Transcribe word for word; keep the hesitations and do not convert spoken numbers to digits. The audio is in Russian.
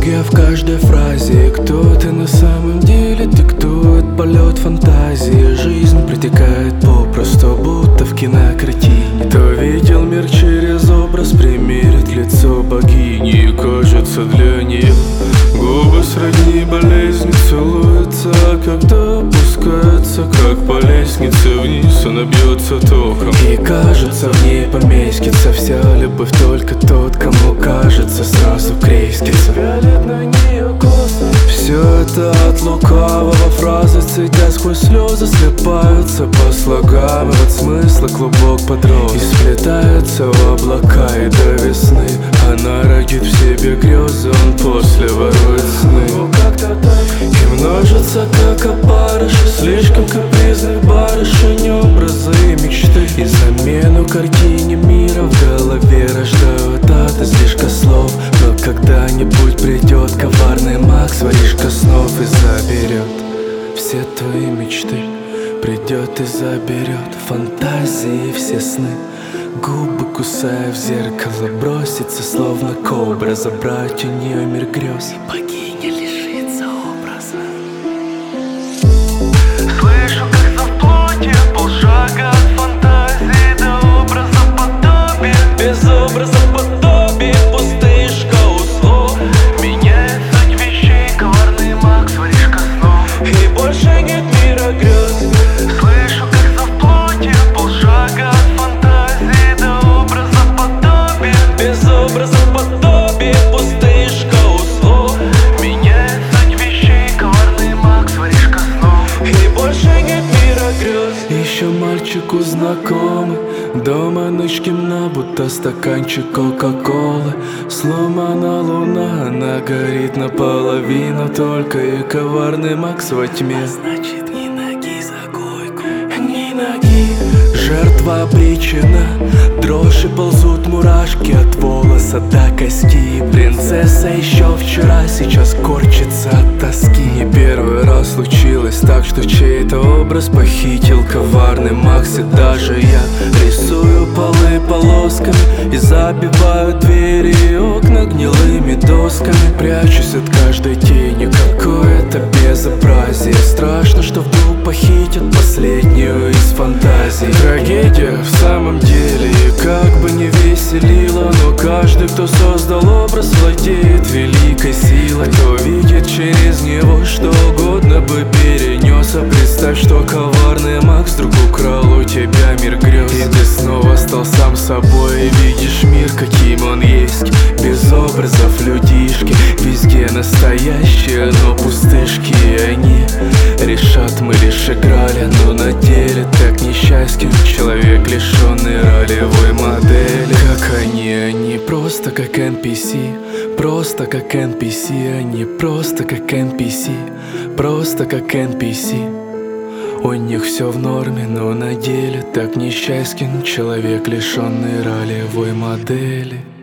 Аналогия в каждой фразе. Кто ты на самом деле, диктует полет фантазии. Жизнь протекает попросту, будто в кинокартине. Кто видел мир через образ, примерит лицо богини. И кажется, для нее губы сродни болезни, целуются, когда опускается, как по лестнице вниз, она бьется током. И кажется, в ней поместится вся любовь, только тот, кому кажется, сразу крестится. Взгляд на нее косо. Все это от лукавого, фразы, цедя сквозь слезы, слепаются по слогам. И вот смысла клубок подрос, и сплетаются в облака, и до весны она родит в себе грезы, он после ворует сны. И множится, как опарыши, слишком капризных барышень, образы и мечты. И замену картине мира в голове рождают от излишка слов. Но когда-нибудь придет коварный маг с воришка снов и заберет все твои мечты. Придет и заберет фантазии, все сны. Губы кусая в зеркало, бросится словно кобра, забрать у нее мир грез. И богиня лишится образа. Слышу, как за плотью полшага от фантазии до образа подобия. Без образа подобия, пустышка у слов. Меняет суть вещей коварный маг с воришка снов. И больше нет мира грез. Слышу, как за плотью полшага от фантазии до образа подобия. Без образа подобия, пустышка у слов. Меняет суть вещей коварный маг с воришка снов. И больше нет мира грез. Еще мальчику знакомый дома ночь темна, будто стаканчик кока-колы. Сломана луна, она горит наполовину только, и коварный Макс во тьме. Значит, ни ноги за койку, Ни ноги. Жертва обречена, дрожь и ползут мурашки от волоса до кости. Принцесса еще вчера, сейчас корчится от тоски. Не первый раз случилось так, что чей-то образ похитил коварный Макс. И даже я рисую полы полосками и забиваю двери и окна гнилыми досками. Прячусь от каждой тени, какое-то безобразие. Страшно, что вдруг похитят последнюю из фантазий. Трагедия в самом деле, и как бы не веселила, но каждый, кто создал образ, владеет великой силой. Кто видит через него что угодно бы перенес. А представь, что коварный Макс вдруг украл у тебя мир грез. И ты снова стал сам собой и видишь мир, каким он есть. Без образов людишки, везде настоящие, но пустышки. И они решат, мы лишь играли, но на деле так несчастен человек, лишенный ролевой модели. Как они, они просто как эн пи си, просто как эн пи си, они просто как эн пи си, просто как эн пи си. У них все в норме, но на деле так несчастен человек, лишенный ролевой модели.